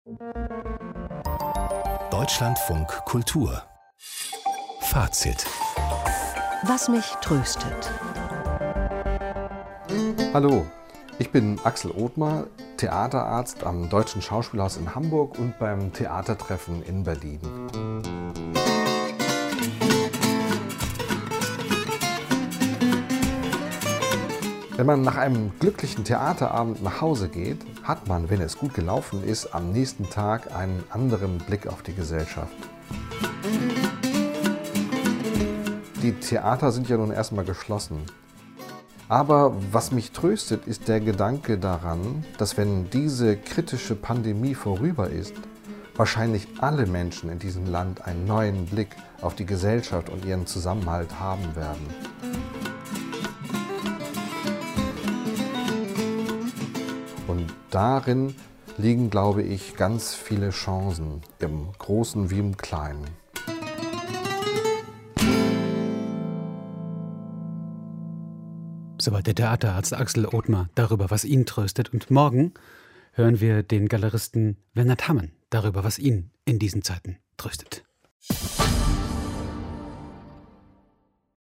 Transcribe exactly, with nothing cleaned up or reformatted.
Deutschlandfunk Kultur Fazit. Was mich tröstet. Hallo, ich bin Axel Othmar, Theaterarzt am Deutschen Schauspielhaus in Hamburg und beim Theatertreffen in Berlin. Wenn man nach einem glücklichen Theaterabend nach Hause geht, hat man, wenn es gut gelaufen ist, am nächsten Tag einen anderen Blick auf die Gesellschaft. Die Theater sind ja nun erstmal geschlossen. Aber was mich tröstet, ist der Gedanke daran, dass wenn diese kritische Pandemie vorüber ist, wahrscheinlich alle Menschen in diesem Land einen neuen Blick auf die Gesellschaft und ihren Zusammenhalt haben werden. Und darin liegen, glaube ich, ganz viele Chancen, im Großen wie im Kleinen. Soweit der Theaterarzt Axel Othmar darüber, was ihn tröstet. Und morgen hören wir den Galeristen Bernhard Hammen darüber, was ihn in diesen Zeiten tröstet.